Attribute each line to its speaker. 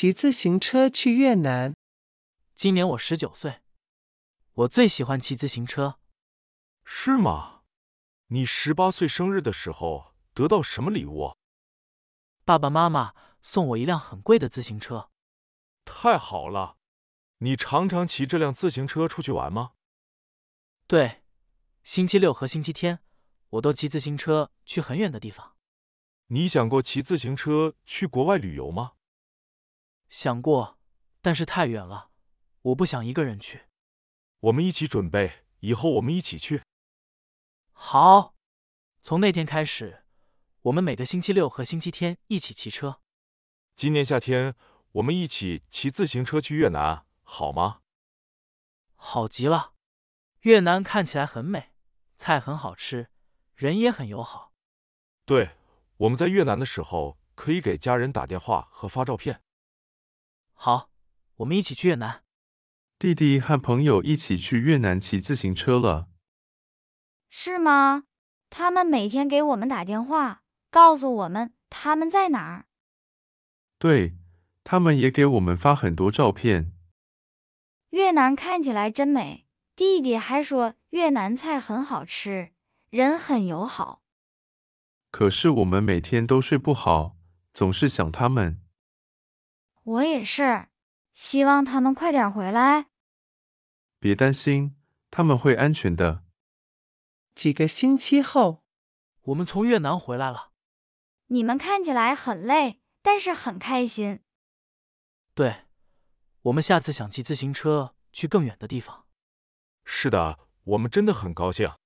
Speaker 1: 骑自行车去越南。
Speaker 2: 今年我19岁，我最喜欢骑自行车。
Speaker 3: 是吗？你18岁生日的时候得到什么礼物？
Speaker 2: 爸爸妈妈送我一辆很贵的自行车。
Speaker 3: 太好了！你常常骑这辆自行车出去玩吗？
Speaker 2: 对，星期六和星期天，我都骑自行车去很远的地方。
Speaker 3: 你想过骑自行车去国外旅游吗？
Speaker 2: 想过，但是太远了，我不想一个人去。
Speaker 3: 我们一起准备，以后我们一起去。
Speaker 2: 好，从那天开始，我们每个星期六和星期天一起骑车。
Speaker 3: 今年夏天我们一起骑自行车去越南，好吗？
Speaker 2: 好极了，越南看起来很美，菜很好吃，人也很友好。
Speaker 3: 对，我们在越南的时候可以给家人打电话和发照片。
Speaker 2: 好，我们一起去越南。
Speaker 4: 弟弟和朋友一起去越南骑自行车了。
Speaker 5: 是吗？他们每天给我们打电话，告诉我们他们在哪儿。
Speaker 4: 对，他们也给我们发很多照片。
Speaker 5: 越南看起来真美，弟弟还说越南菜很好吃，人很友好。
Speaker 4: 可是我们每天都睡不好，总是想他们。
Speaker 5: 我也是，希望他们快点回来。
Speaker 4: 别担心，他们会安全的。
Speaker 1: 几个星期后，
Speaker 2: 我们从越南回来了。
Speaker 5: 你们看起来很累，但是很开心。
Speaker 2: 对，我们下次想骑自行车去更远的地方。
Speaker 3: 是的，我们真的很高兴。